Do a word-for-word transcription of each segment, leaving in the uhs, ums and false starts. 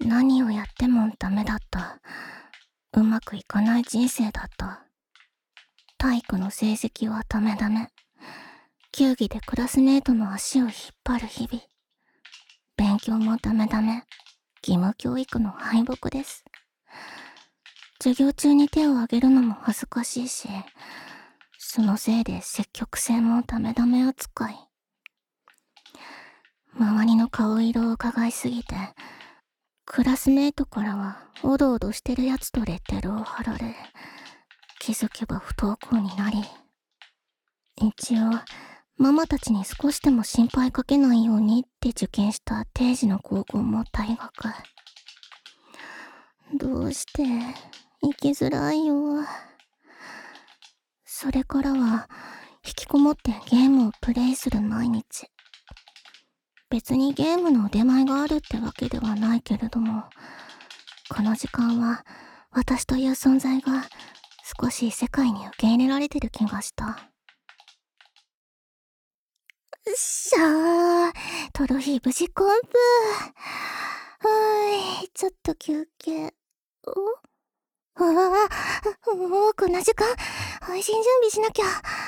何をやってもダメだった。うまくいかない人生だった。体育の成績はダメダメ。球技でクラスメートの足を引っ張る日々。勉強もダメダメ。義務教育の敗北です。授業中に手を挙げるのも恥ずかしいし、そのせいで積極性もダメダメ扱い。周りの顔色を伺いすぎて、クラスメートからはおどおどしてるやつとレッテルを貼られ、気づけば不登校になり、一応ママたちに少しでも心配かけないようにって受験した定時の高校も退学。どうして生きづらいよ。それからは引きこもってゲームをプレイする毎日。別にゲームの出前があるってわけではないけれども、この時間は私という存在が少し世界に受け入れられてる気がした。っしゃー、トロフィー無事コンプ。はーい、ちょっと休憩。おああ、もうこんな時間、配信準備しなきゃ。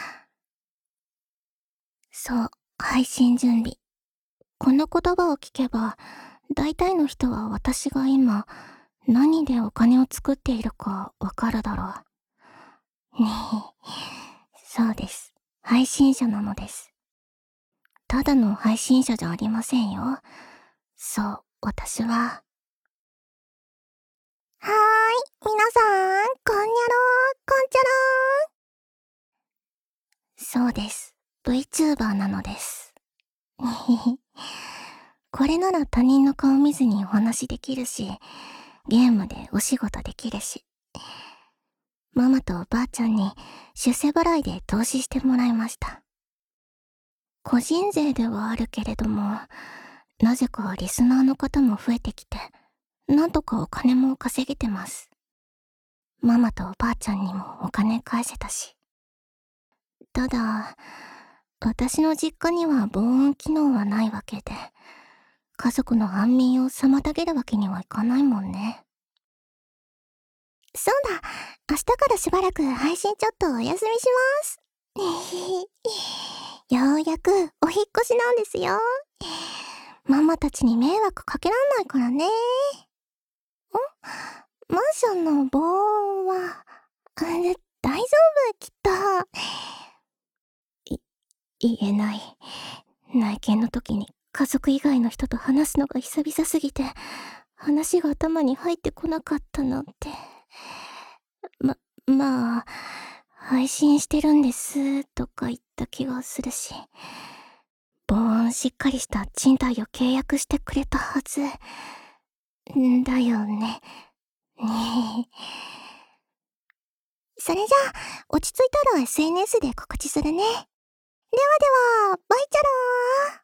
そう、配信準備。この言葉を聞けば、大体の人は私が今、何でお金を作っているかわかるだろう。ねえ、そうです。配信者なのです。ただの配信者じゃありませんよ。そう、私は。はーい、皆さん、こんにゃろー、こんちゃろー。そうです。VTuber なのです。これなら他人の顔見ずにお話できるし、ゲームでお仕事できるし。ママとおばあちゃんに出世払いで投資してもらいました。個人税ではあるけれども、なぜかリスナーの方も増えてきて、なんとかお金も稼げてます。ママとおばあちゃんにもお金返せたし。ただ、私の実家には防音機能はないわけで、家族の安眠を妨げるわけにはいかないもんね。そうだ、明日からしばらく配信ちょっとお休みします。ようやくお引っ越しなんですよ。ママたちに迷惑かけらんないからね。ん？マンションの防音は、あれ、大丈夫、きっと。い、言えない。内見の時に家族以外の人と話すのが久々すぎて、話が頭に入ってこなかったなんて。ま、まあ、配信してるんですとか言った気がするし、防音しっかりした賃貸を契約してくれたはず。んだよね。ねえ。それじゃあ、落ち着いたら エスエヌエス で告知するね。ではでは、バイチャロー。